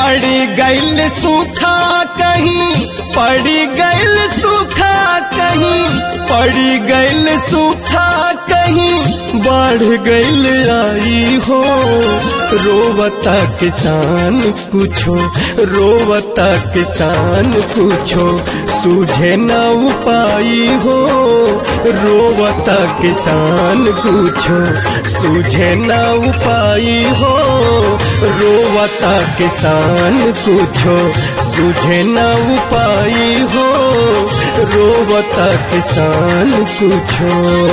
पड़ी गईल सूखा कहीं, पड़ी गईल सूखा कहीं, पड़ी गईल सूखा कहीं, बढ़ गईल आई हो। रोवता किसान कुछो, रोवता किसान कुछो, सूझे न उपाय हो। रोवता किसान कुछो, सूझे न उपाय हो। रोवता किसान कुछो, सूझे न उपाय हो। रोवता किसान कुछो।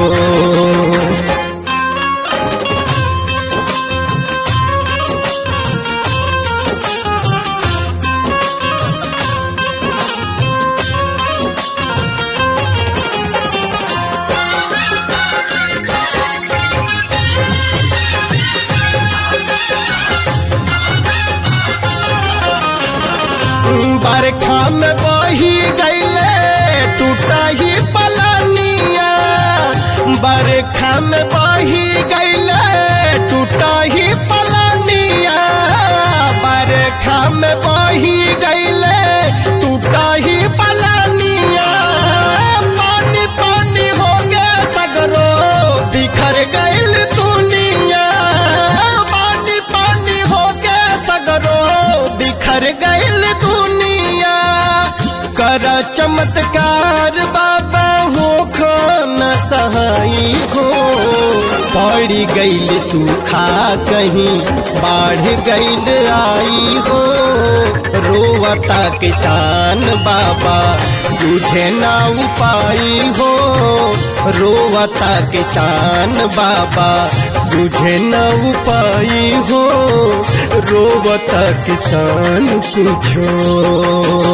बरखा में बही गईले टूटा ही पलानिया, बरखा में बही गईले टूटा ही पलानिया, बरखा में बही गईले टूटा ही पलानिया। पानी पानी हो गया सगरो बिखर गईल दुनिया, पानी पानी हो गया सगरो बिखर गईल दुनिया। कर चमत्कार बाबा हो खो न सहाई हो। पड़ी गईल सूखा कहीं, बाढ़ गईल आई हो। रोवता किसान बाबा सूझे ना उपाय हो। रोवता किसान बाबा सूझे न उपाय हो। रोवता किसान कुछो।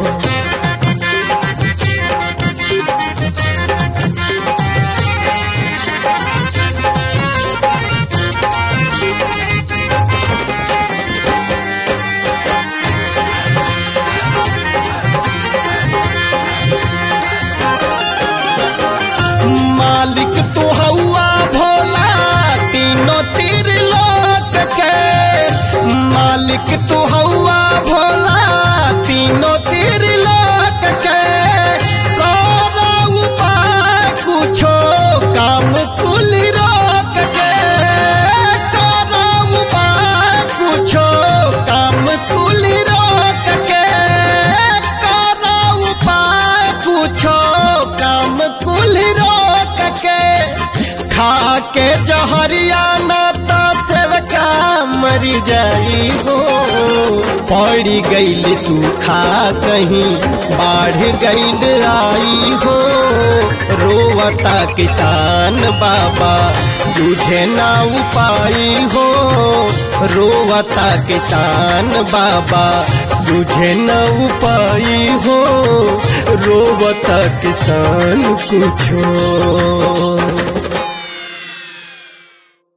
मालिक तू हौआ भोला तीनों तीर लोक के, मालिक तू हौआ भोला तीनों तीर लोक के। करो उपाय कुछो काम कुल रोक के, करो उपाय कुछो काम कुल रोक के, करो उपाय कुछो काम कुल रोक के। खा के जहरिया नाता सेवका मरी जाई हो। पड़ी गईल सूखा कहीं, बाढ़ गईल आई हो। रोवता किसान बाबा सूझे ना उपाय हो। रोवता किसान बाबा सूझे न उपाय हो। रोवता किसान कुछो।